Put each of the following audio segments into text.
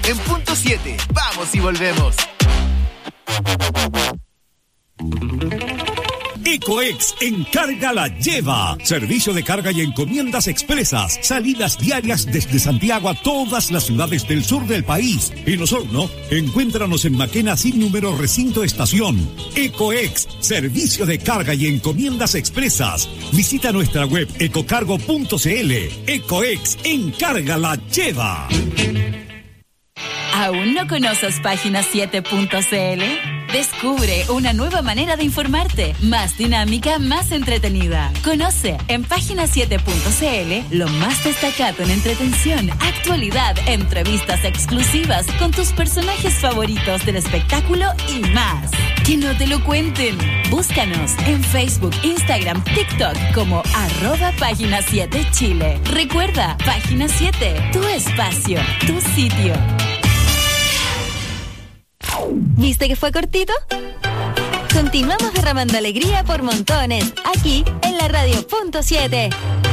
en punto 7. Vamos y volvemos. Ecoex Encarga la Lleva. Servicio de carga y encomiendas expresas. Salidas diarias desde Santiago a todas las ciudades del sur del país. En Osorno, encuéntranos en Maquena sin número recinto estación. Ecoex, servicio de carga y encomiendas expresas. Visita nuestra web ecocargo.cl. Ecoex Encarga la Lleva. ¿Aún no conoces Página7.cl? Descubre una nueva manera de informarte, más dinámica, más entretenida. Conoce en Página7.cl lo más destacado en entretención, actualidad, entrevistas exclusivas con tus personajes favoritos del espectáculo y más. Que no te lo cuenten. Búscanos en Facebook, Instagram, TikTok como @Página7Chile. Recuerda, Página 7, tu espacio, tu sitio. ¿Viste que fue cortito? Continuamos derramando alegría por montones, aquí en la radio punto 7.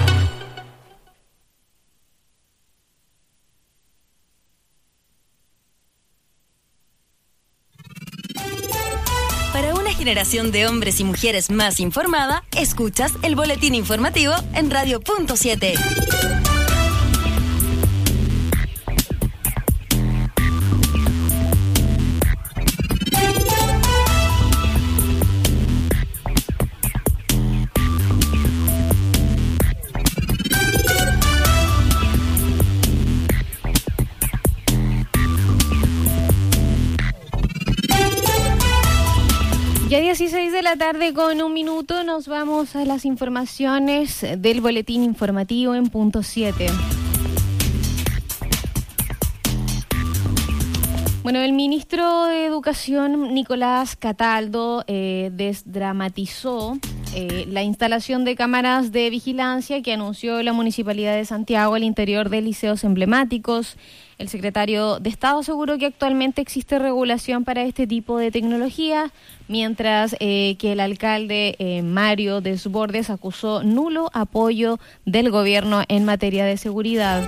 Para una generación de hombres y mujeres más informada, escuchas el boletín informativo en radio punto 7. Ya 16 de la tarde con 1 minuto nos vamos a las informaciones del boletín informativo en punto 7. Bueno, el ministro de Educación, Nicolás Cataldo, desdramatizó la instalación de cámaras de vigilancia que anunció la Municipalidad de Santiago al interior de liceos emblemáticos. El secretario de Estado aseguró que actualmente existe regulación para este tipo de tecnología, mientras que el alcalde Mario Desbordes acusó nulo apoyo del gobierno en materia de seguridad.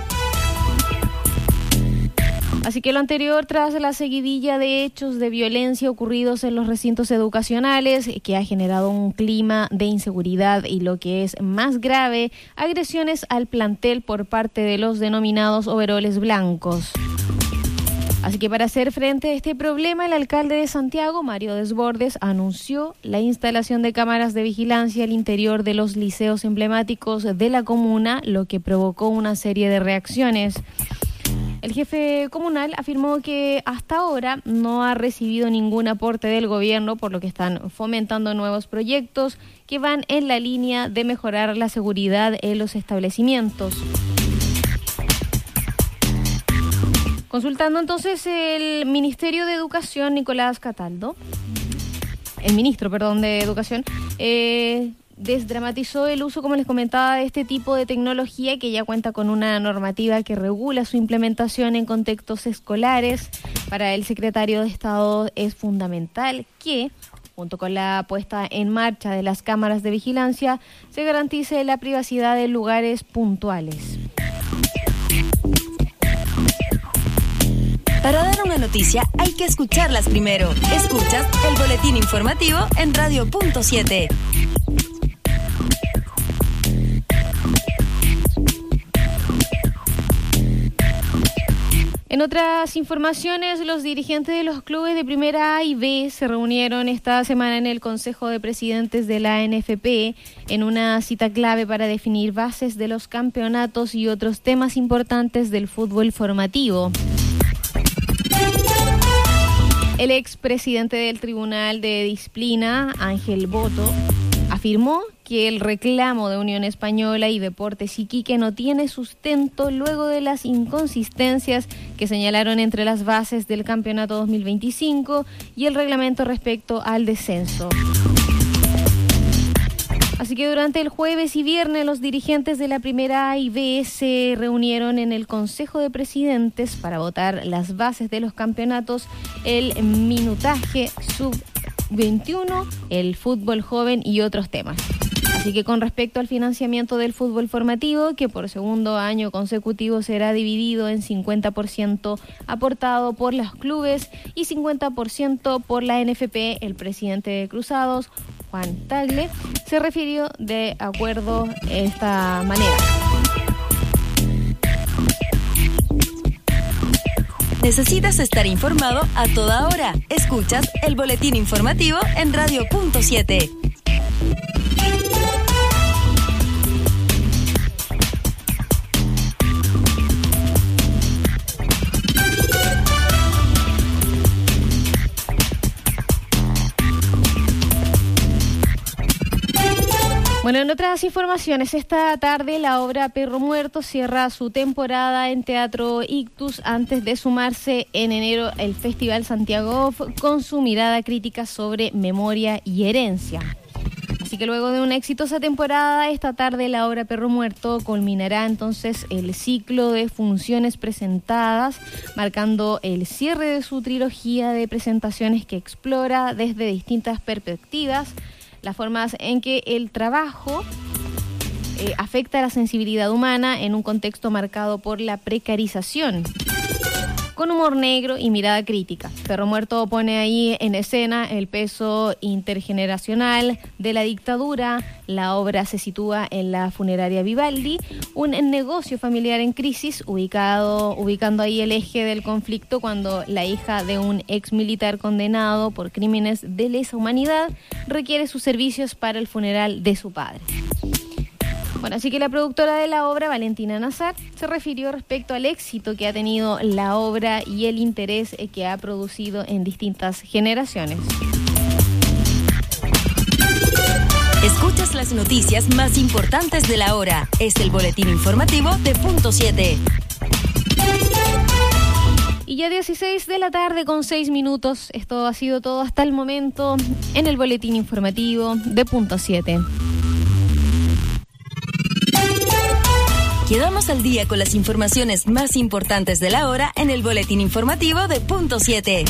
Así que lo anterior tras la seguidilla de hechos de violencia ocurridos en los recintos educacionales, que ha generado un clima de inseguridad y, lo que es más grave, agresiones al plantel por parte de los denominados overoles blancos. Así que para hacer frente a este problema, el alcalde de Santiago, Mario Desbordes, anunció la instalación de cámaras de vigilancia al interior de los liceos emblemáticos de la comuna, lo que provocó una serie de reacciones. El jefe comunal afirmó que hasta ahora no ha recibido ningún aporte del gobierno, por lo que están fomentando nuevos proyectos que van en la línea de mejorar la seguridad en los establecimientos. Consultando entonces el Ministerio de Educación, Nicolás Cataldo, el ministro, de Educación, desdramatizó el uso, como les comentaba, de este tipo de tecnología que ya cuenta con una normativa que regula su implementación en contextos escolares. Para el secretario de Estado es fundamental que, junto con la puesta en marcha de las cámaras de vigilancia, se garantice la privacidad en lugares puntuales. Para dar una noticia hay que escucharlas primero. Escuchas el boletín informativo en radio punto 7. En otras informaciones, los dirigentes de los clubes de Primera A y B se reunieron esta semana en el Consejo de Presidentes de la ANFP en una cita clave para definir bases de los campeonatos y otros temas importantes del fútbol formativo. El expresidente del Tribunal de Disciplina, Ángel Boto, afirmó que el reclamo de Unión Española y Deportes Iquique no tiene sustento luego de las inconsistencias que señalaron entre las bases del campeonato 2025 y el reglamento respecto al descenso. Así que durante el jueves y viernes los dirigentes de la Primera A y B se reunieron en el Consejo de Presidentes para votar las bases de los campeonatos, el minutaje sub-21, el fútbol joven y otros temas. Así que con respecto al financiamiento del fútbol formativo, que por segundo año consecutivo será dividido en 50% aportado por los clubes y 50% por la NFP, el presidente de Cruzados, Juan Tagle, se refirió de acuerdo a esta manera. ¿Necesitas estar informado a toda hora? Escuchas el boletín informativo en Radio Punto 7. Bueno, en otras informaciones, esta tarde la obra Perro Muerto cierra su temporada en Teatro Ictus antes de sumarse en enero el Festival Santiago Off con su mirada crítica sobre memoria y herencia. Así que luego de una exitosa temporada, esta tarde la obra Perro Muerto culminará entonces el ciclo de funciones presentadas, marcando el cierre de su trilogía de presentaciones que explora desde distintas perspectivas las formas en que el trabajo afecta a la sensibilidad humana en un contexto marcado por la precarización, con humor negro y mirada crítica. Perro Muerto pone ahí en escena el peso intergeneracional de la dictadura. La obra se sitúa en la funeraria Vivaldi, un negocio familiar en crisis, ubicando ahí el eje del conflicto cuando la hija de un ex militar condenado por crímenes de lesa humanidad requiere sus servicios para el funeral de su padre. Bueno, así que la productora de la obra, Valentina Nazar, se refirió respecto al éxito que ha tenido la obra y el interés que ha producido en distintas generaciones. Escuchas las noticias más importantes de la hora. Es el boletín informativo de Punto 7. Y ya 16 de la tarde con 6 minutos. Esto ha sido todo hasta el momento en el boletín informativo de Punto 7. Quedamos al día con las informaciones más importantes de la hora en el boletín informativo de Punto 7.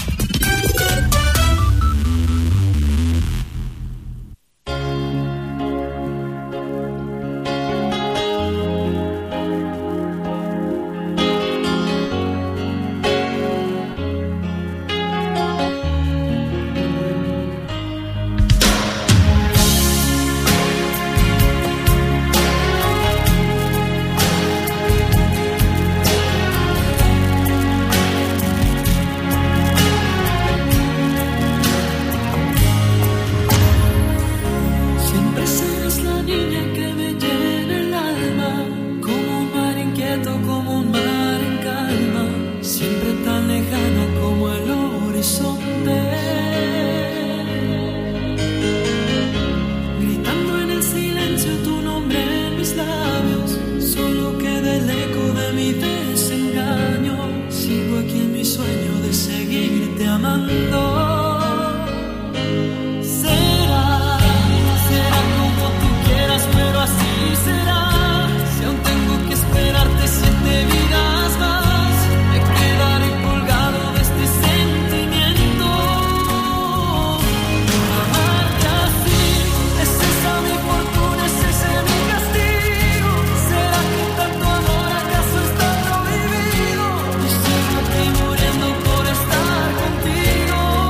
Muriendo por estar contigo.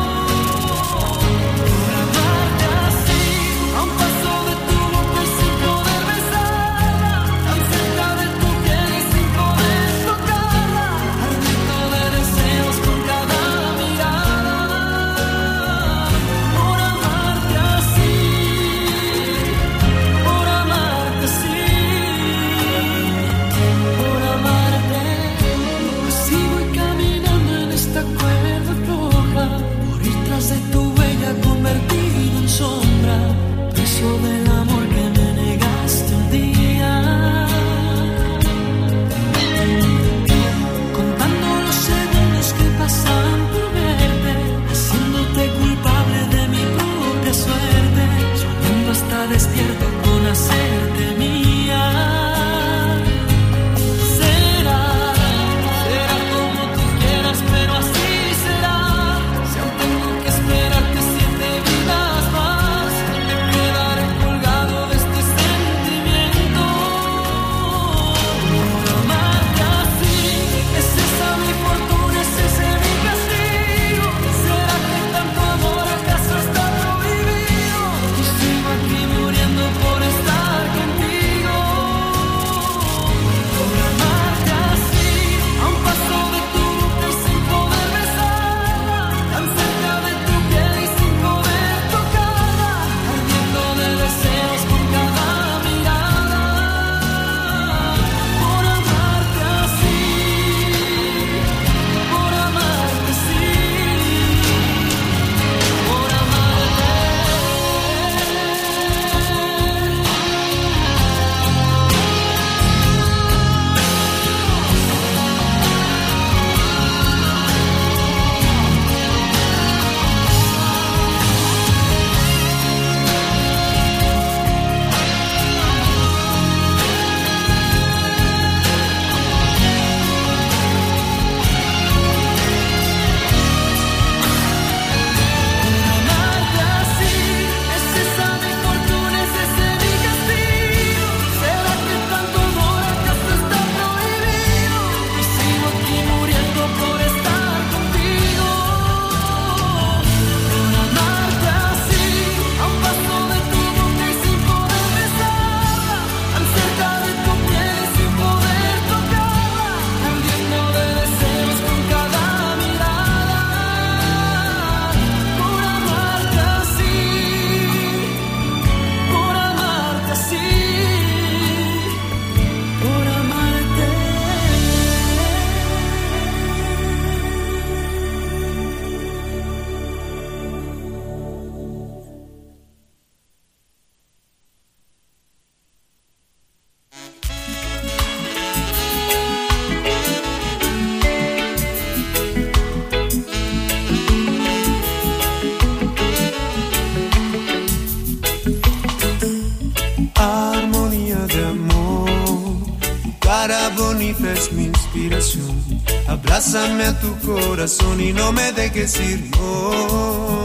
es mi inspiración. Abrázame a tu corazón y no me dejes ir, no.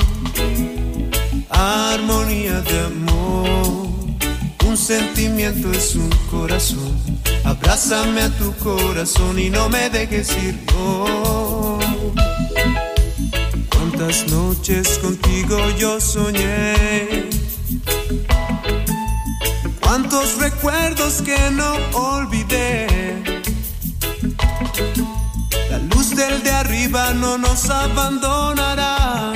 Armonía de amor, un sentimiento es un corazón. Abrázame a tu corazón y no me dejes ir, no. Cuántas noches contigo yo soñé, cuántos recuerdos que no olvidé. La luz del de arriba no nos abandonará,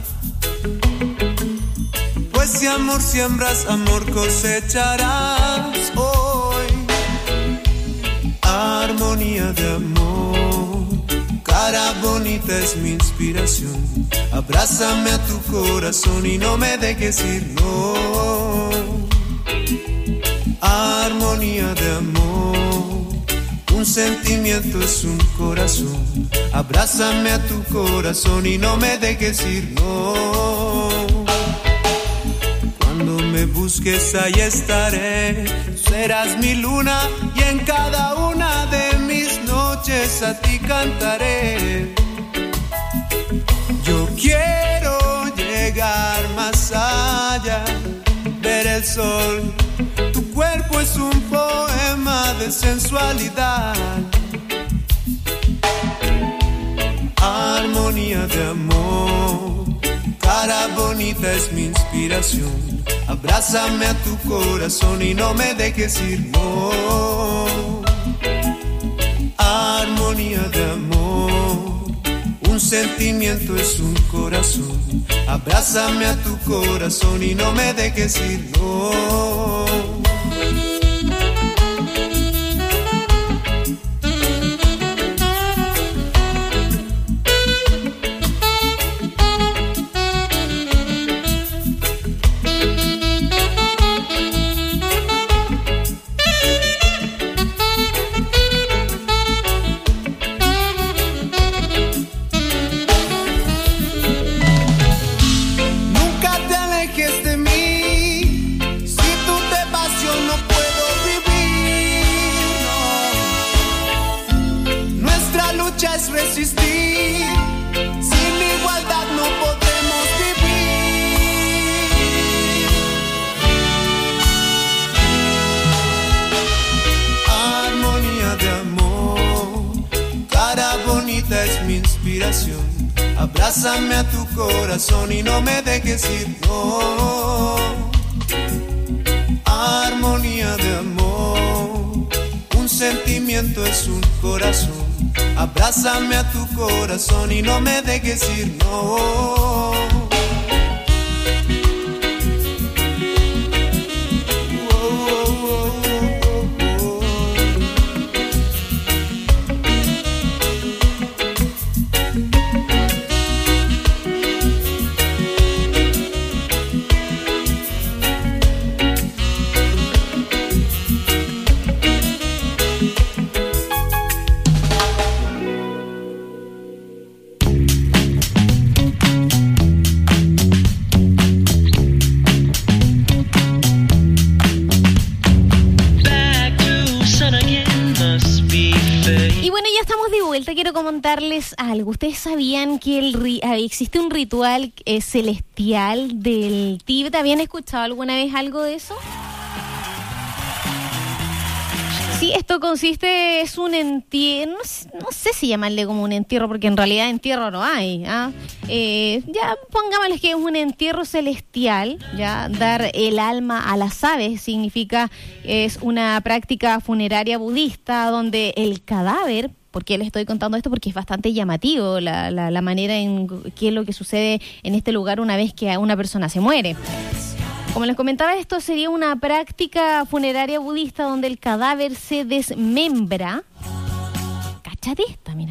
pues si amor siembras, amor cosecharás hoy. Armonía de amor, cara bonita es mi inspiración. Abrázame a tu corazón y no me dejes ir, no. Armonía de amor, un sentimiento es un corazón. Abrázame a tu corazón y no me dejes ir, no. Cuando me busques ahí estaré, serás mi luna y en cada una de mis noches a ti cantaré. Yo quiero llegar más allá, ver el sol. Tu cuerpo es un poema de sensualidad. Armonía de amor, cara bonita es mi inspiración. Abrázame a tu corazón y no me dejes ir, no. Armonía de amor, un sentimiento es un corazón. Abrázame a tu corazón y no me dejes ir, no. Resistir, sin igualdad no podemos vivir. Armonía de amor, cara bonita es mi inspiración. Abrázame a tu corazón y no me dejes ir, no. Armonía de amor, un sentimiento es un corazón. Abrázame a tu corazón y no me dejes ir, no. Quiero comentarles algo. ¿Ustedes sabían que existe un ritual celestial del Tíbet? ¿Habían escuchado alguna vez algo de eso? Sí, esto consiste, es un entierro, no sé si llamarle como un entierro, porque en realidad entierro no hay. Ya pongámosles que es un entierro celestial, ya dar el alma a las aves significa, es una práctica funeraria budista donde el cadáver. ¿Por qué les estoy contando esto? Porque es bastante llamativo la manera en qué es lo que sucede en este lugar una vez que una persona se muere. Como les comentaba, esto sería una práctica funeraria budista donde el cadáver se desmembra. Cáchate esta, mira.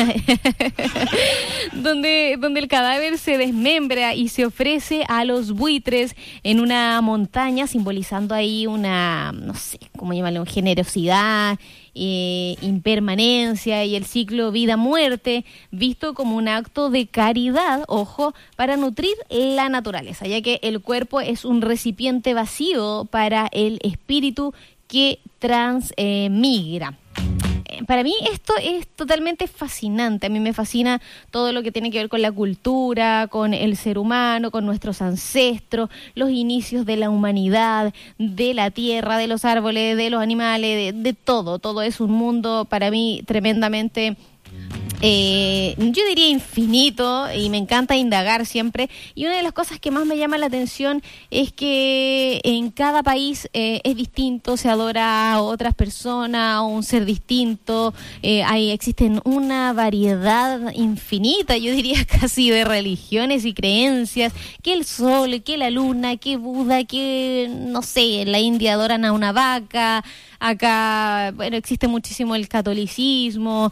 Donde el cadáver se desmembra y se ofrece a los buitres en una montaña, simbolizando ahí una, no sé, ¿cómo llamarlo? Generosidad, impermanencia y el ciclo vida-muerte, visto como un acto de caridad, ojo, para nutrir la naturaleza, ya que el cuerpo es un recipiente vacío para el espíritu que transmigra. para mí esto es totalmente fascinante. A mí me fascina todo lo que tiene que ver con la cultura, con el ser humano, con nuestros ancestros, los inicios de la humanidad, de la tierra, de los árboles, de los animales, de todo. Todo es un mundo para mí tremendamente... yo diría infinito, y me encanta indagar siempre, y una de las cosas que más me llama la atención es que en cada país es distinto, se adora a otras personas, a un ser distinto, existen una variedad infinita, yo diría casi de religiones y creencias, que el sol, que la luna, que Buda, que no sé, en la India adoran a una vaca. Acá, bueno, existe muchísimo el catolicismo,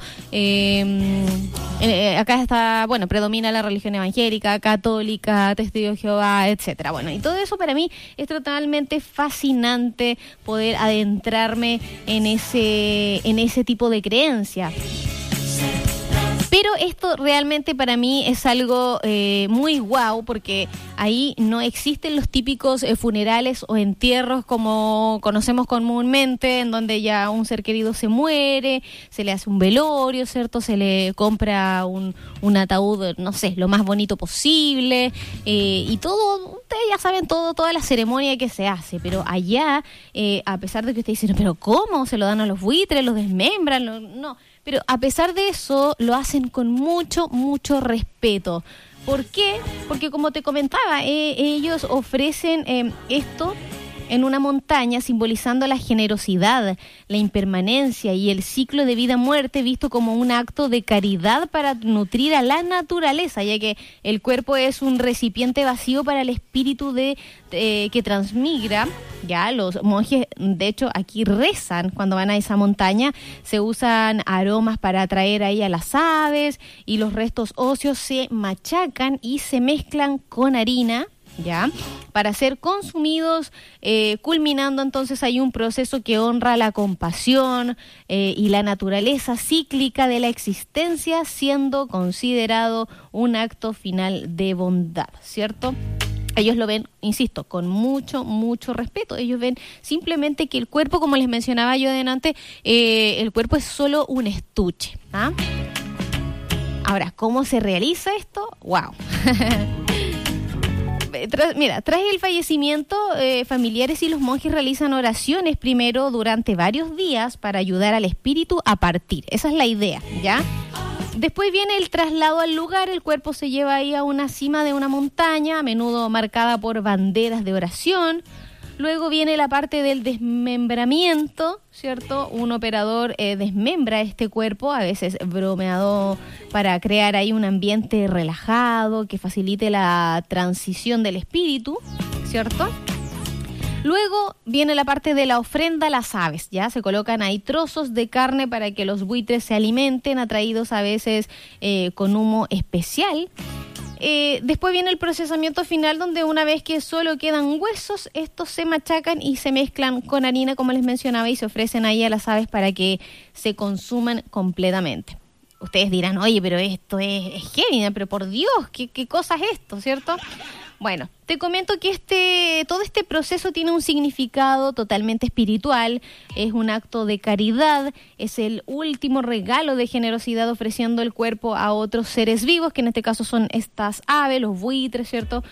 acá está, bueno, predomina la religión evangélica, católica, Testigo de Jehová, etcétera. Bueno, y todo eso para mí es totalmente fascinante poder adentrarme en ese tipo de creencia. Pero esto realmente para mí es algo muy guau, porque ahí no existen los típicos funerales o entierros como conocemos comúnmente, en donde ya un ser querido se muere, se le hace un velorio, ¿cierto? Se le compra un ataúd, no sé, lo más bonito posible, y todo, ustedes ya saben toda la ceremonia que se hace, pero allá, a pesar de que ustedes dicen, pero ¿cómo? ¿Se lo dan a los buitres, los desmembran? No. Pero a pesar de eso, lo hacen con mucho, mucho respeto. ¿Por qué? Porque como te comentaba, ellos ofrecen esto en una montaña, simbolizando la generosidad, la impermanencia y el ciclo de vida-muerte, visto como un acto de caridad para nutrir a la naturaleza, ya que el cuerpo es un recipiente vacío para el espíritu que transmigra. Ya los monjes, de hecho, aquí rezan cuando van a esa montaña, se usan aromas para atraer ahí a las aves, y los restos óseos se machacan y se mezclan con harina, ¿ya? Para ser consumidos, culminando entonces hay un proceso que honra la compasión y la naturaleza cíclica de la existencia, siendo considerado un acto final de bondad, ¿cierto? Ellos lo ven, insisto, con mucho, mucho respeto. Ellos ven simplemente que el cuerpo, como les mencionaba yo adelante, el cuerpo es solo un estuche, ¿ah? Ahora, ¿cómo se realiza esto? ¡Wow! Tras el fallecimiento, familiares y los monjes realizan oraciones primero durante varios días para ayudar al espíritu a partir. Esa es la idea, ¿ya? Después viene el traslado al lugar, el cuerpo se lleva ahí a una cima de una montaña, a menudo marcada por banderas de oración. Luego viene la parte del desmembramiento, ¿cierto? Un operador desmembra este cuerpo, a veces bromeado, para crear ahí un ambiente relajado que facilite la transición del espíritu, ¿cierto? Luego viene la parte de la ofrenda a las aves, ¿ya? Se colocan ahí trozos de carne para que los buitres se alimenten, atraídos a veces con humo especial. Después viene el procesamiento final, donde una vez que solo quedan huesos, estos se machacan y se mezclan con harina, como les mencionaba, y se ofrecen ahí a las aves para que se consuman completamente. Ustedes dirán, oye, pero esto es heavy, pero por Dios, ¿qué cosa es esto, cierto? Bueno, te comento que todo este proceso tiene un significado totalmente espiritual, es un acto de caridad, es el último regalo de generosidad, ofreciendo el cuerpo a otros seres vivos, que en este caso son estas aves, los buitres, ¿cierto?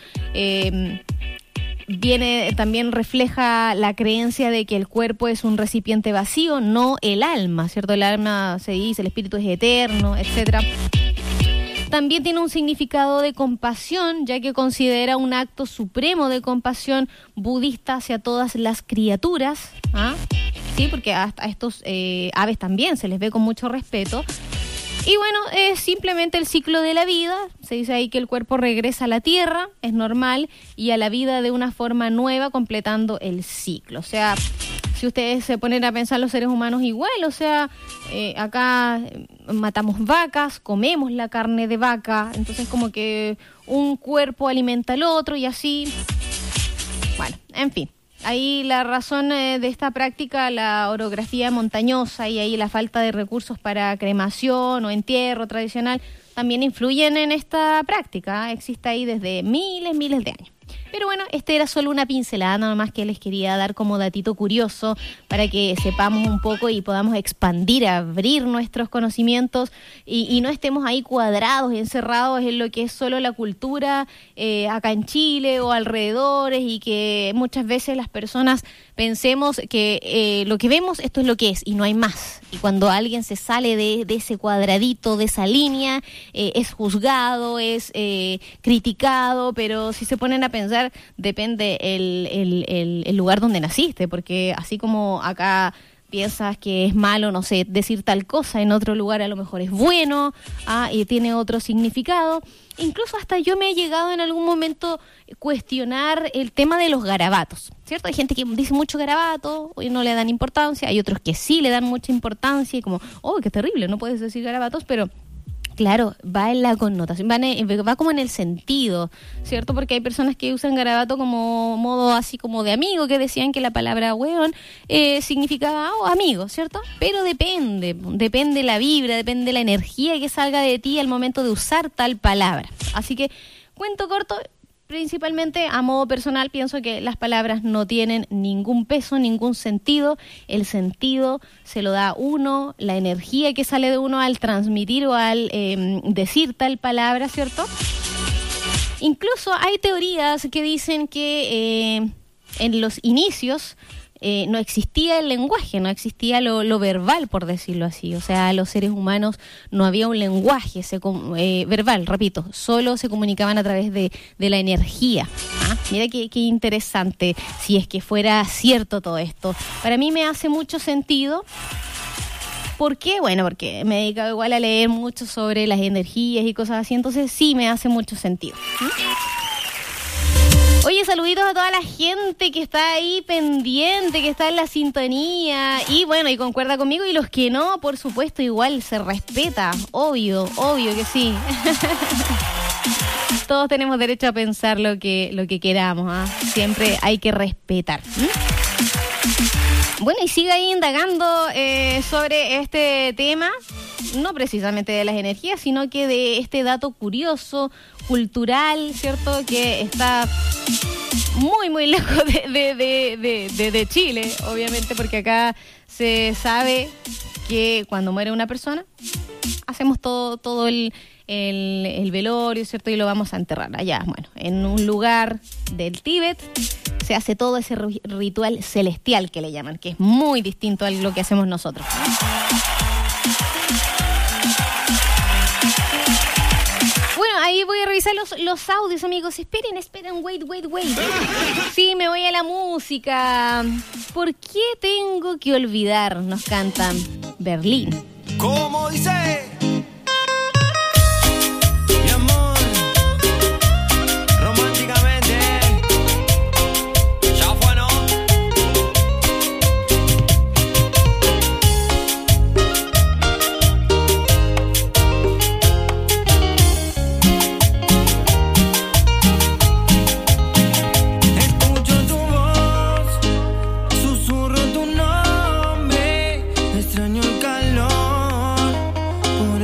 También refleja la creencia de que el cuerpo es un recipiente vacío, no el alma, ¿cierto? El alma, se dice, el espíritu es eterno, etcétera. También tiene un significado de compasión, ya que considera un acto supremo de compasión budista hacia todas las criaturas, ¿ah? Sí, porque hasta estos aves también se les ve con mucho respeto. Y bueno, es simplemente el ciclo de la vida. Se dice ahí que el cuerpo regresa a la tierra, es normal, y a la vida de una forma nueva, completando el ciclo. O sea, si ustedes se ponen a pensar, los seres humanos igual, o sea, acá matamos vacas, comemos la carne de vaca, entonces como que un cuerpo alimenta al otro y así. Bueno, en fin. Ahí la razón de esta práctica, la orografía montañosa y ahí la falta de recursos para cremación o entierro tradicional, también influyen en esta práctica. Existe ahí desde miles de años. Pero bueno, este era solo una pincelada nada más que les quería dar como datito curioso para que sepamos un poco y podamos expandir, abrir nuestros conocimientos y no estemos ahí cuadrados, encerrados en lo que es solo la cultura acá en Chile o alrededores, y que muchas veces las personas pensemos que lo que vemos, esto es lo que es y no hay más. Y cuando alguien se sale de ese cuadradito, de esa línea, es juzgado, es criticado, pero si se ponen a pensar, depende el lugar donde naciste, porque así como acá piensas que es malo, no sé, decir tal cosa, en otro lugar a lo mejor es bueno, y tiene otro significado. Incluso hasta yo me he llegado en algún momento cuestionar el tema de los garabatos, ¿cierto? Hay gente que dice mucho garabato y no le dan importancia, hay otros que sí le dan mucha importancia y como, oh, qué terrible, no puedes decir garabatos, pero claro, va en la connotación, va como en el sentido, ¿cierto? Porque hay personas que usan garabato como modo así como de amigo, que decían que la palabra hueón significaba amigo, ¿cierto? Pero depende la vibra, depende la energía que salga de ti al momento de usar tal palabra. Así que, cuento corto, principalmente a modo personal pienso que las palabras no tienen ningún peso, ningún sentido. El sentido se lo da uno, la energía que sale de uno al transmitir o al decir tal palabra, ¿cierto? Incluso hay teorías que dicen que en los inicios no existía el lenguaje, no existía lo verbal, por decirlo así. O sea, los seres humanos no había un lenguaje verbal, repito, solo se comunicaban a través de la energía. Mira qué interesante, si es que fuera cierto todo esto. Para mí me hace mucho sentido. ¿Por qué? Bueno, porque me he dedicado igual a leer mucho sobre las energías y cosas así, entonces sí me hace mucho sentido. Oye, saluditos a toda la gente que está ahí pendiente, que está en la sintonía y bueno, y concuerda conmigo, y los que no, por supuesto, igual se respeta, obvio que sí. Todos tenemos derecho a pensar lo que queramos, siempre hay que respetar. Bueno, y sigue ahí indagando sobre este tema, no precisamente de las energías, sino que de este dato curioso, cultural, ¿cierto? Que está muy lejos de Chile, obviamente, porque acá se sabe que cuando muere una persona, hacemos todo el velorio, ¿cierto? Y lo vamos a enterrar allá, bueno, en un lugar del Tíbet. Se hace todo ese ritual celestial que le llaman, que es muy distinto a lo que hacemos nosotros. Bueno, ahí voy a revisar los audios, amigos. Esperen, wait. Sí, me voy a la música. ¿Por qué tengo que olvidar? Nos cantan Berlín. ¿Cómo dice? Extraño el calor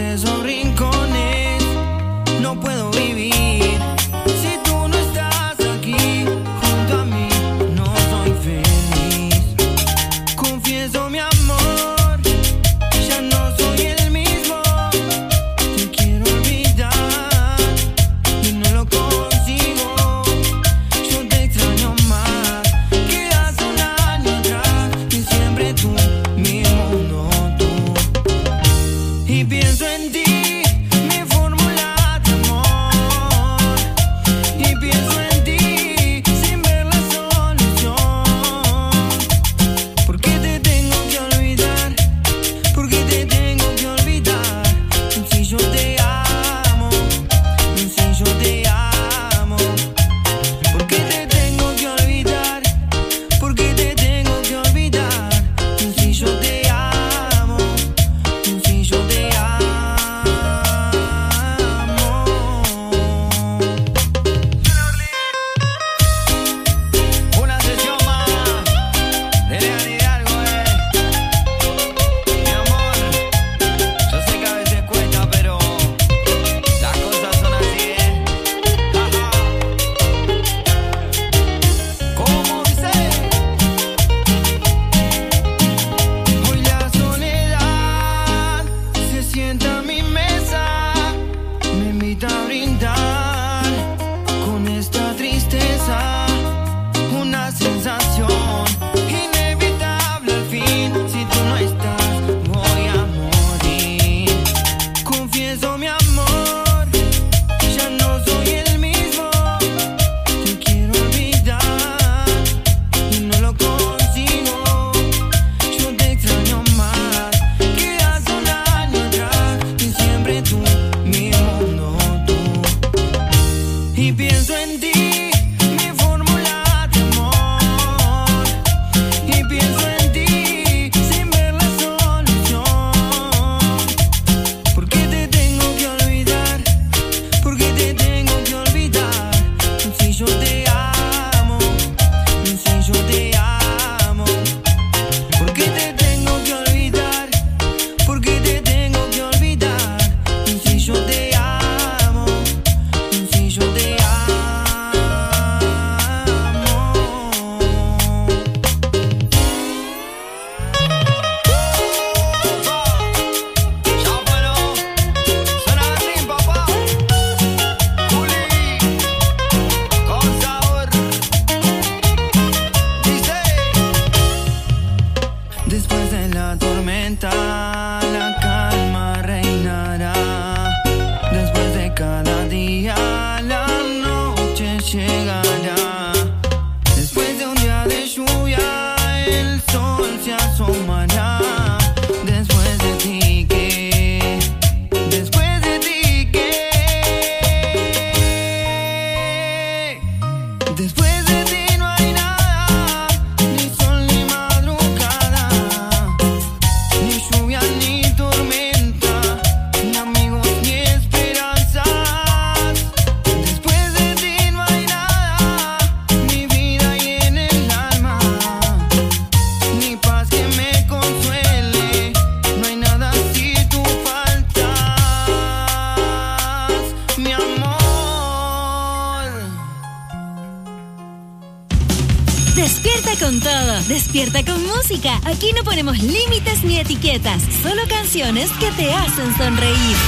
con todo. Despierta con música. Aquí no ponemos límites ni etiquetas. Solo canciones que te hacen sonreír.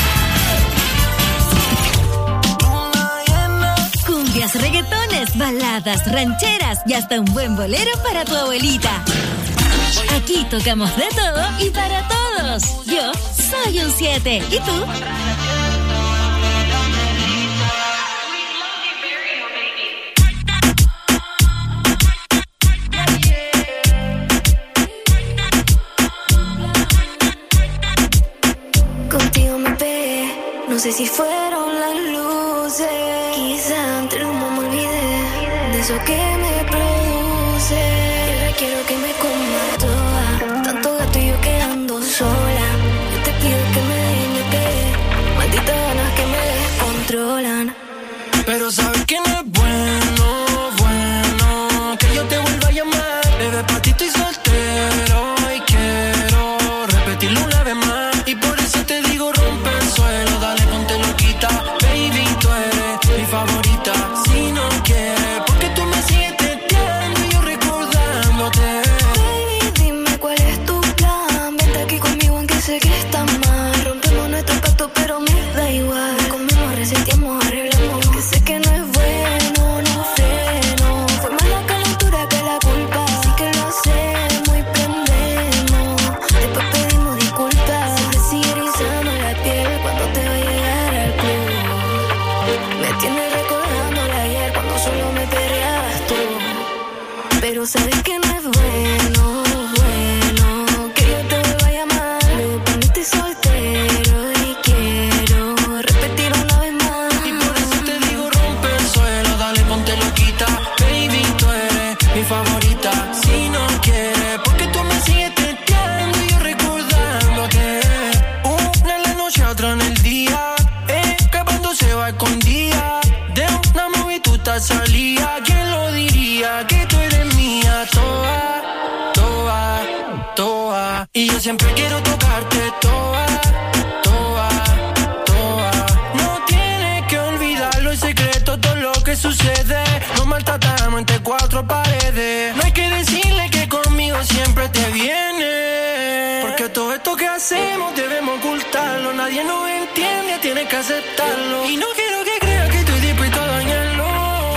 Cumbias, reggaetones, baladas, rancheras y hasta un buen bolero para tu abuelita. Aquí tocamos de todo y para todos. Yo soy un 7. ¿Y tú? Contigo me pegué, no sé si fueron las luces. Quizá entre el humo me olvidé de eso que me produce. Ahora quiero que me coma toda, tanto gato y yo quedando sola. Yo te pido que me dejes que malditas ganas que me descontrolan. Pero sabes que no es bueno que yo te vuelva a llamar. Bebé, pa' ti estoy soltero y quiero repetirlo una vez más. Y por eso te digo rompe el suelo, dale ponte loquita. Baby, tú eres mi favorita. Si no quieres, porque tú me sigues teteando y yo recordándote. Baby, dime cuál es tu plan. Vente aquí conmigo aunque sé que está mal. Rompemos nuestro pacto pero me da igual. Comemos, reseteamos, arreglamos. Que sé que no es bueno, no freno. Fue más la calentura que la culpa. Así que lo hacemos y prendemos. Después pedimos disculpas. Me sigue erizando la piel cuando te va a llegar al club. Me tienes recordando de ayer cuando solo me peleabas tú. Pero sabes que no es bueno que yo te vuelva a llamar. Luego para mí estoy soltero y quiero repetir una vez más. Y por eso te digo rompe el suelo, dale ponte loquita. Baby, tú eres mi favorita. Si no quieres, porque tú me sigues teteando y yo recordándote. Una en la noche, otra en el día, escapándose va escondida. De una movie tú te salía. ¿Quién lo diría? Que tú eres mía, toda. Y yo siempre quiero tocarte toda. No tienes que olvidarlo, el secreto, todo lo que sucede. Nos maltratamos entre cuatro paredes. No hay que decirle que conmigo siempre te viene. Porque todo esto que hacemos debemos ocultarlo. Nadie nos entiende, tienes que aceptarlo. Y no quiero que creas que estoy dispuesto a dañarlo.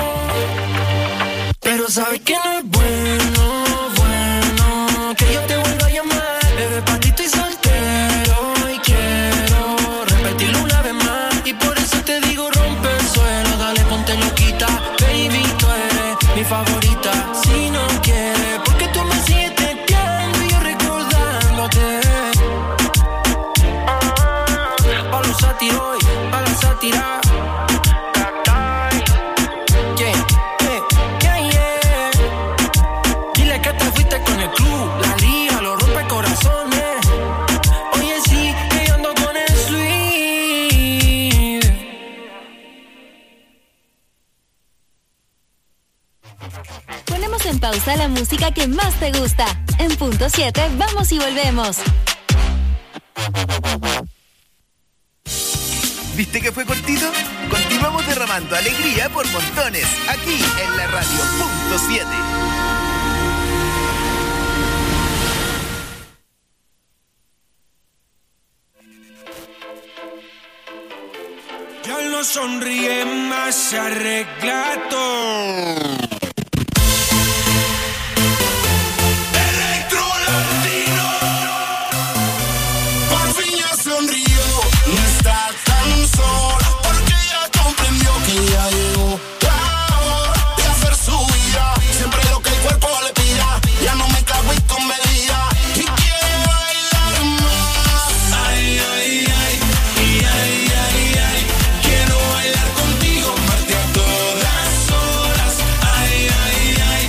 Pero sabes que no es bueno que yo te vuelva a llamar. Bebé, pa' ti estoy soltero y quiero repetirlo una vez más. Y por eso te digo rompe el suelo, dale ponte loquita. Baby, tú eres mi favorita. Si no quieres, porque tú me sigues teteando y yo recordándote. Pa' los sátiros, pa' la sátira. Dile que te fuiste con el club, la liga, los rompe corazones. Oye, sí, que yo ando con el sweet. Ponemos en pausa la música que más te gusta. En punto 7, vamos y volvemos. ¿Viste que fue cortito? Continuamos derramando alegría por montones, aquí en la radio punto 7. Ya no sonríe más, se arregla todo. Electro Latino. Por fin ya sonrió, no está tan sola, porque ya comprendió que ya llegó la hora de hacer su vida. Siempre lo que el cuerpo le pida, ya no me cago y con medida. Y quiere bailar más. Ay, ay, ay, quiero bailar contigo, amarte a todas horas. Ay, ay, ay,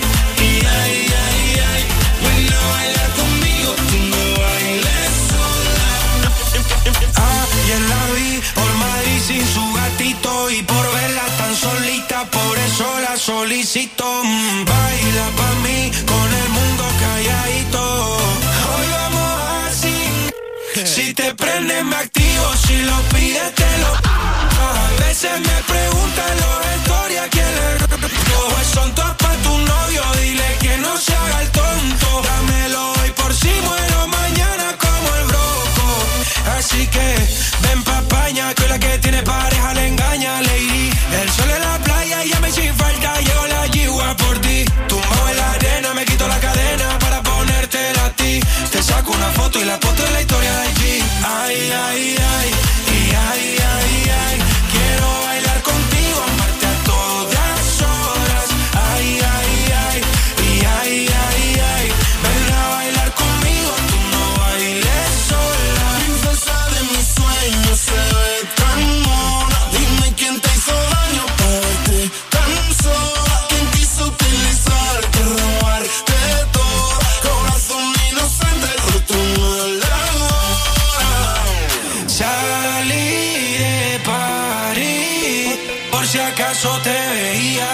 ven a bailar conmigo, tú no bailes sola. Ayer la vi por Madrid sin su gatito y por verla tan solita, por eso la solicito. Baila pa' mí con el mundo calladito. Hoy vamos así. Si te prendes me activo, si lo pides te lo. A veces me preguntan los stories a quién le. Pues son todas pa' tu novio, dile que no se por si acaso te veía.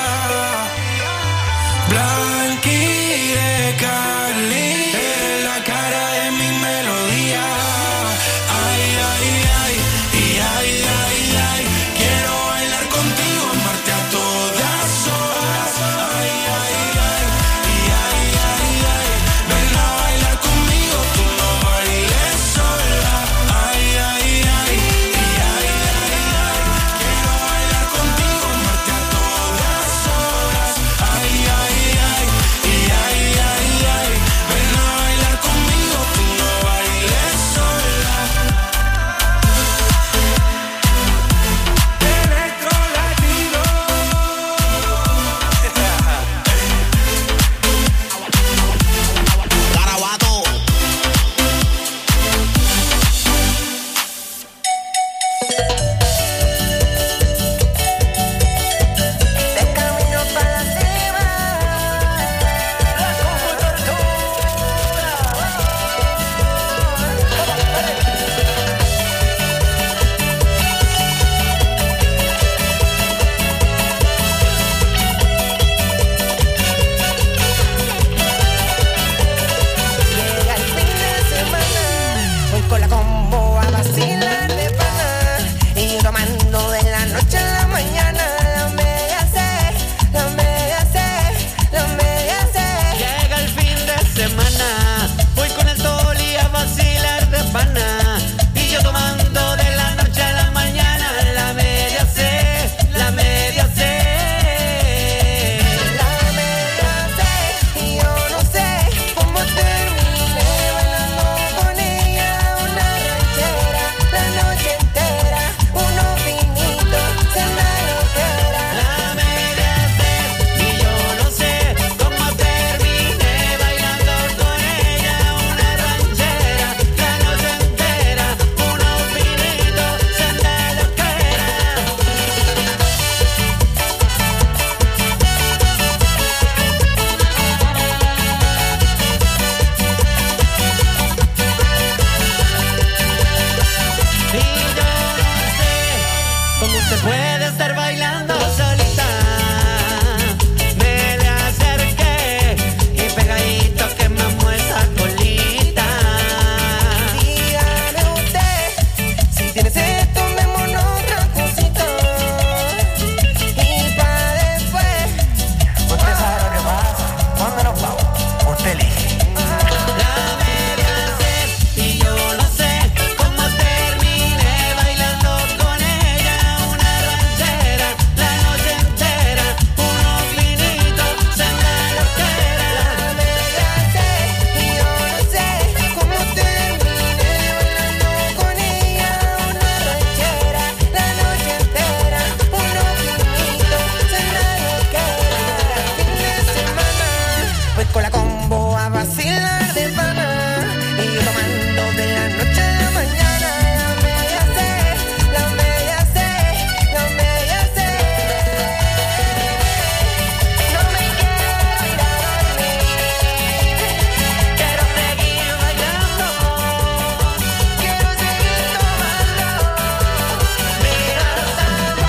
Blanqui de Cali, eres la cara de mi melodía. Ay, ay, ay, y ay, ay, ay, quiero bailar contigo, amarte a todas horas. Ay, ay, ay, y ay, ay, ay, ven a bailar conmigo, tú no bailes sola. Ay, ay, ay, y ay, ay, ay, quiero bailar contigo, amarte a todas horas. Ay, ay, ay, y ay, ay, ay, ven a bailar conmigo, tú no bailes sola. Electro Latino. Garabato. De camino para cima, la llega el fin de semana, voy con la combo a vacilar de pana y tomando de la noche a la mañana. La media C, la media C, la media C. Llega el fin de semana, voy con el Toli a vacilar de pana y yo tomando de la noche a la mañana. La media C, la media C. La media C, y yo no sé cómo terminé bailando con ella una ranchera la noche entera, unos vinitos, cena loquera. La media C, y yo no sé cómo terminé bailando con ella una ranchera la noche entera, unos vinitos, cena loquera. Y yo no sé cómo usted puede estar bailando solita. Me le acerqué y pegadito que me muestra colita. Dígame usted, si tiene sed, tomémonos otra cosita. Y pa' después, usted sabe lo que pasa. ¿Dónde nos vamos? Usted elige. La media C, y yo no sé cómo terminé bailando con ella una ranchera la noche entera, unos vinitos, cena loquera. La media C, y yo no sé cómo terminé bailando con ella una ranchera la noche entera, unos vinitos, cena loquera. Fin de semana, voy con la combo a vacilar de pana y yo tomando de la noche a la mañana. La media C, la media C, la media C. No me quiero ir a dormir, quiero seguir bailando, quiero seguir tomando, mira hasta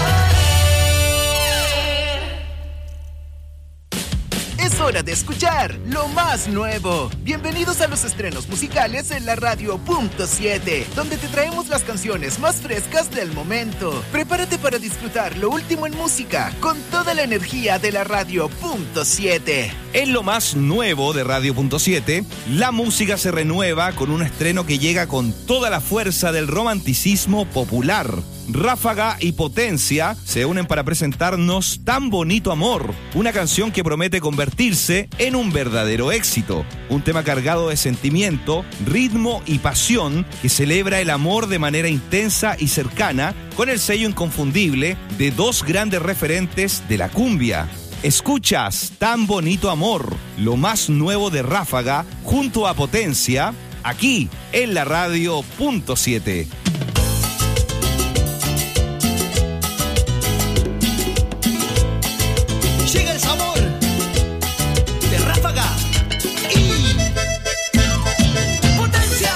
morir. Es hora de escuchar lo más nuevo. Bienvenidos a los estrenos musicales en la radio Punto 7, donde te traemos las canciones más frescas del momento. Prepárate para disfrutar lo último en música con toda la energía de la radio Punto 7. En lo más nuevo de Radio Punto 7, la música se renueva con un estreno que llega con toda la fuerza del romanticismo popular. Ráfaga y Potencia se unen para presentarnos Tan Bonito Amor, una canción que promete convertirse en un verdadero éxito. Un tema cargado de sentimiento, ritmo y pasión que celebra el amor de manera intensa y cercana, con el sello inconfundible de dos grandes referentes de la cumbia. Escuchas Tan Bonito Amor, lo más nuevo de Ráfaga, junto a Potencia, aquí en la radio Punto 7. Llega el sabor de Ráfaga y Potencia.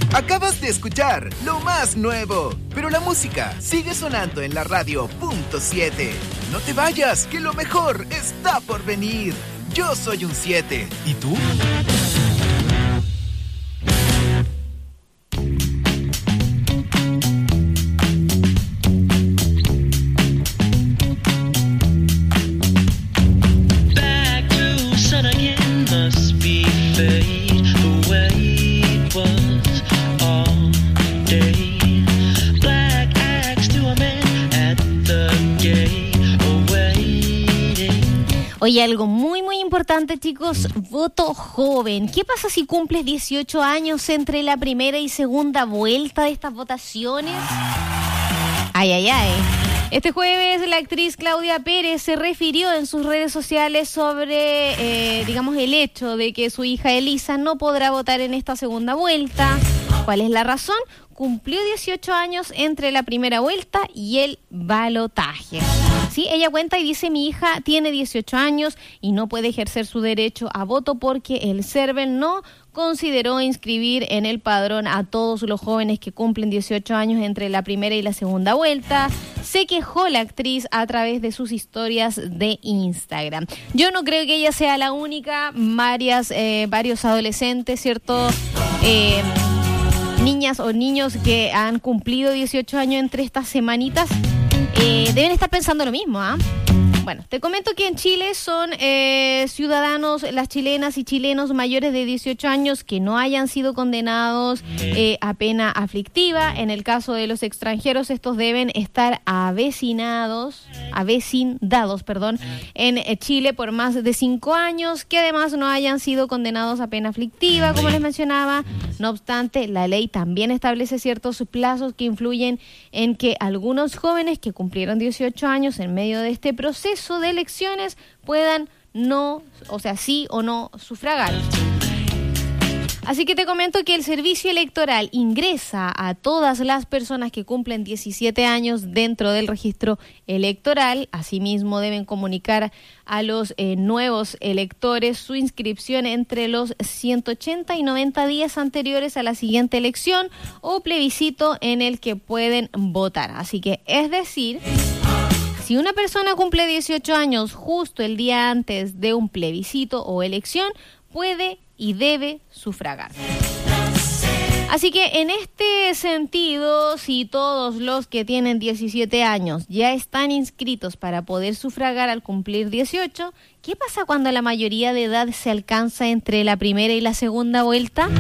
Acabas de escuchar lo más nuevo, pero la música sigue sonando en la radio .7. No te vayas, que lo mejor está por venir. Yo soy un 7. ¿Y tú? Oye, algo muy importante, chicos, voto joven. ¿Qué pasa si cumples 18 años entre la primera y segunda vuelta de estas votaciones? Ay. Este jueves la actriz Claudia Pérez se refirió en sus redes sociales sobre, el hecho de que su hija Elisa no podrá votar en esta segunda vuelta. ¿Cuál es la razón? Cumplió 18 años entre la primera vuelta y el balotaje. Sí, ella cuenta y dice: mi hija tiene 18 años y no puede ejercer su derecho a voto porque el CERVEL no consideró inscribir en el padrón a todos los jóvenes que cumplen 18 años entre la primera y la segunda vuelta. Se quejó la actriz a través de sus historias de Instagram. Yo no creo que ella sea la única. Varios adolescentes, ¿cierto? Niñas o niños que han cumplido 18 años entre estas semanitas deben estar pensando lo mismo, ¿ah? Bueno, te comento que en Chile son ciudadanos, las chilenas y chilenos mayores de 18 años que no hayan sido condenados a pena aflictiva. En el caso de los extranjeros, estos deben estar avecindados, en Chile por más de 5 años, que además no hayan sido condenados a pena aflictiva, como les mencionaba. No obstante, la ley también establece ciertos plazos que influyen en que algunos jóvenes que cumplieron 18 años en medio de este proceso de elecciones puedan sí o no sufragar. Así que te comento que el servicio electoral ingresa a todas las personas que cumplen 17 años dentro del registro electoral. Asimismo, deben comunicar a los nuevos electores su inscripción entre los 180 y 90 días anteriores a la siguiente elección o plebiscito en el que pueden votar. Así que, es decir, si una persona cumple 18 años justo el día antes de un plebiscito o elección, puede y debe sufragar. Así que en este sentido, si todos los que tienen 17 años ya están inscritos para poder sufragar al cumplir 18, ¿qué pasa cuando la mayoría de edad se alcanza entre la primera y la segunda vuelta?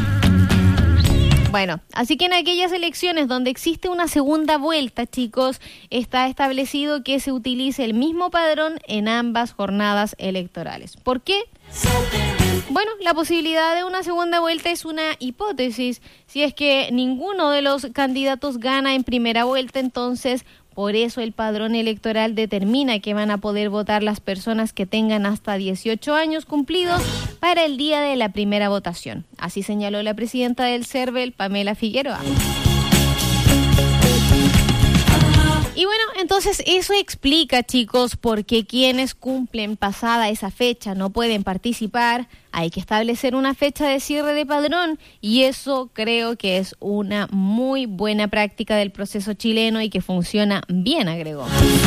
Bueno, así que en aquellas elecciones donde existe una segunda vuelta, chicos, está establecido que se utilice el mismo padrón en ambas jornadas electorales. ¿Por qué? Bueno, la posibilidad de una segunda vuelta es una hipótesis. Si es que ninguno de los candidatos gana en primera vuelta, entonces por eso el padrón electoral determina que van a poder votar las personas que tengan hasta 18 años cumplidos para el día de la primera votación. Así señaló la presidenta del CERVEL, Pamela Figueroa. Y bueno, entonces eso explica, chicos, por qué quienes cumplen pasada esa fecha no pueden participar. Hay que establecer una fecha de cierre de padrón y eso creo que es una muy buena práctica del proceso chileno y que funciona bien, agregó.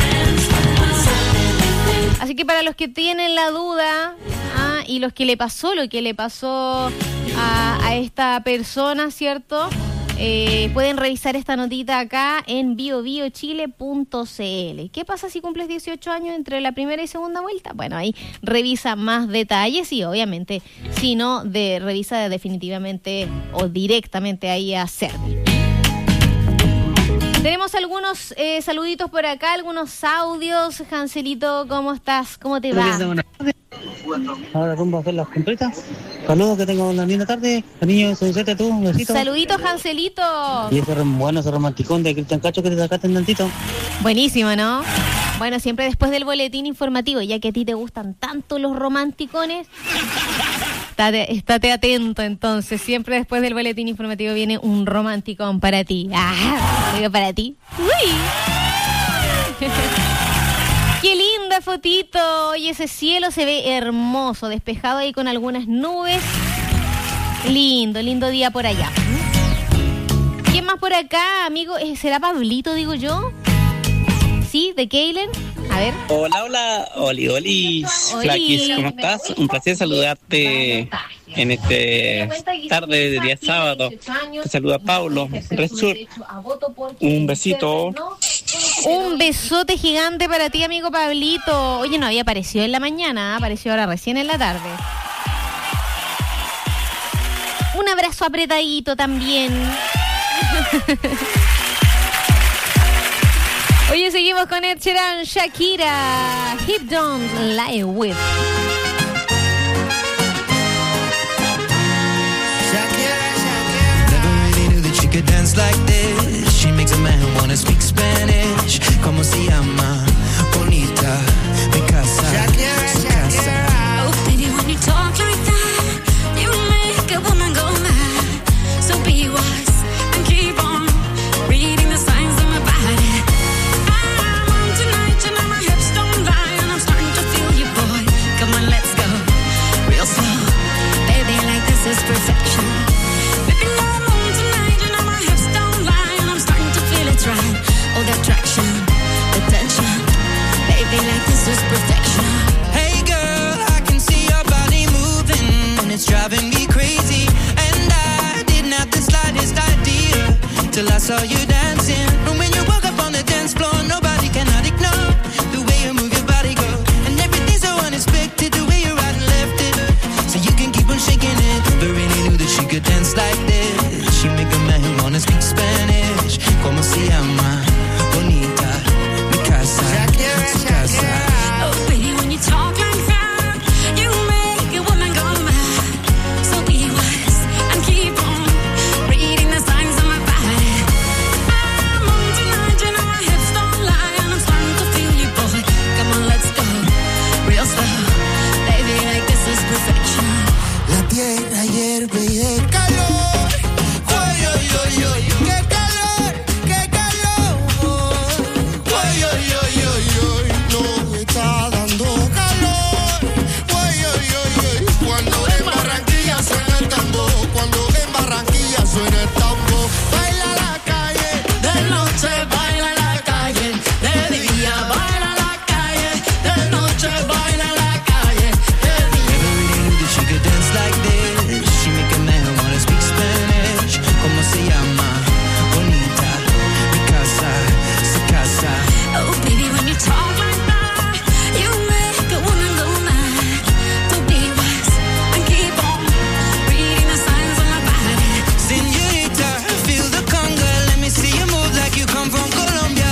Así que para los que tienen la duda y los que le pasó lo que le pasó a esta persona, ¿cierto? Pueden revisar esta notita acá en biobiochile.cl. ¿Qué pasa si cumples 18 años entre la primera y segunda vuelta? Bueno, ahí revisa más detalles y obviamente, si no, revisa definitivamente o directamente ahí a CERVEL. Tenemos algunos saluditos por acá, algunos audios. Hanselito, ¿cómo estás? ¿Cómo te va? Ahora rumbo a hacer las completas. Saludos, que tengan una linda tarde. Los niños, solicete tú, un besito. Saluditos, Hanselito. Y ese romanticón de Cristian Cacho que te sacaste un tantito. Buenísimo, ¿no? Bueno, siempre después del boletín informativo, ya que a ti te gustan tanto los romanticones, estate atento entonces. Siempre después del boletín informativo viene un romanticón para ti. Digo para ti. ¡Uy! ¡Qué linda fotito! Oye, ese cielo se ve hermoso, despejado ahí con algunas nubes. Lindo día por allá. ¿Quién más por acá, amigo? ¿Será Pablito, digo yo? ¿Sí? ¿De Keilen? A ver. Hola, Oli, Flaquis, ¿cómo estás? Un placer saludarte en este tarde de día sábado. Te saluda Paulo, Resur. Un besito. Un besote gigante para ti, amigo Pablito. Oye, no había aparecido en la mañana, apareció ahora recién en la tarde. Un abrazo apretadito también. Oye, seguimos con Ed Sheeran, Shakira, Hip Don't Lie With. Never really knew that she could dance like this. She makes a man wanna speak Spanish. Como se llama? Bonita, mi casa, su casa. Oh, baby, when you talk like that, you make a woman go mad. So be wise and keep on reading the signs of my body. I'm on tonight, you know my hips don't lie, and I'm starting to feel you, boy. Come on, let's go real slow. Baby, like this is perfection. Baby, I'm on tonight, you know my hips don't lie, and I'm starting to feel it's right. Oh, the attraction, the tension. Baby, like this is perfection. Hey girl, I can see your body moving, and it's driving me crazy. And I didn't have the slightest idea till I saw you dancing. And when you walk up on the dance floor, nobody cannot ignore the way you move your body, girl. And everything's so unexpected, the way you right and left it, so you can keep on shaking it. Never really knew that she could dance like this. She make a man wanna speak Spanish. Como se llama? Bonita, mi casa, su casa. Oh, baby, when you talk like that, you make a woman go mad. So be wise and keep on reading the signs of my body. I'm on tonight, you know my hips don't lie, and I'm starting to feel you, boy. Come on, let's go real slow. Baby, like this is perfection. La tierra hierve y de calor. Oy, oy, oy, oy, qué calor, qué calor. Oy, oy, oy, oy, oy, no me está dando calor. Oy, oy, oy, oy, cuando en Barranquilla suena el tambor, cuando en Barranquilla suena el tambor. Baila la calle, De noche baila en la calle, de día baila en la calle, de noche baila en la calle, de día. never really knew that she could dance like this. She make a man wanna speak Spanish. Como se llama? Bonita, mi casa, su casa. Oh, baby, when you talk like that, you make a woman go mad. So be wise and keep on reading the signs of my body. Señorita, feel the conga. Let me see you move like you come from Colombia.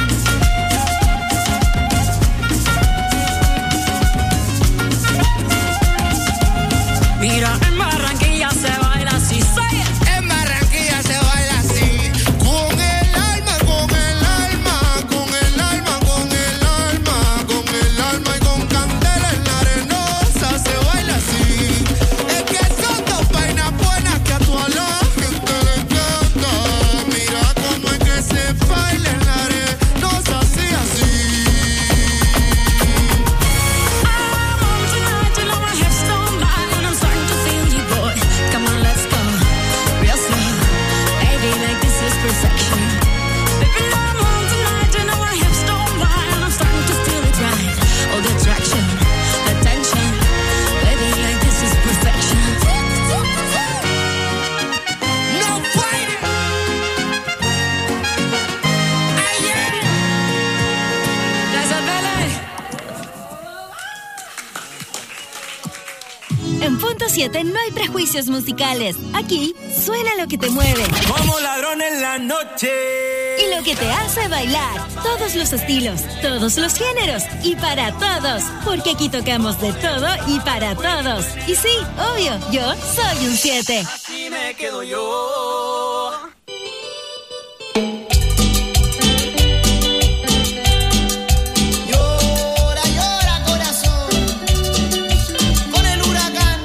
Mira, en Barranquilla se baila así, say it. En Barranquilla se baila así. Con el alma, con el alma, con el alma, con el alma, con el alma y con candela en la arenosa se baila así. Es que son dos vainas buenas que a toda la gente le encanta. Mira cómo es que se baila en la arenosa así, así. I'm on tonight, you know my hips don't lie, and I'm starting to feel you, boy. Come on, let's go real slow. Baby, like this is perfection. Baby, I'm on tonight, you know my hips don't lie, and I'm starting to feel it right. Oh, the attraction, the tension. Baby, like this is perfection. No fighting. Gracias, Bele. En Punto 7 no hay prejuicios musicales. Aquí suena lo que te mueve Como ladrón en la noche. y lo que te hace bailar. Todos los estilos, todos los géneros y para todos. Porque aquí tocamos de todo y para todos. Y sí, obvio, yo soy un 7. Aquí me quedo yo. Llora, llora, corazón. Con el huracán.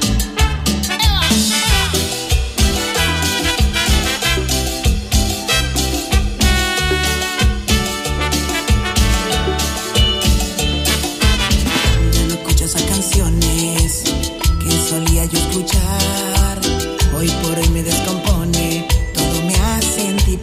Ya no escucho esas canciones que solía yo escuchar. Hoy por hoy me descompone, todo me hace sentir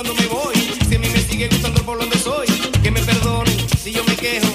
cuando me voy. Si a mí me sigue gustando por donde soy, que me perdonen si yo me quejo.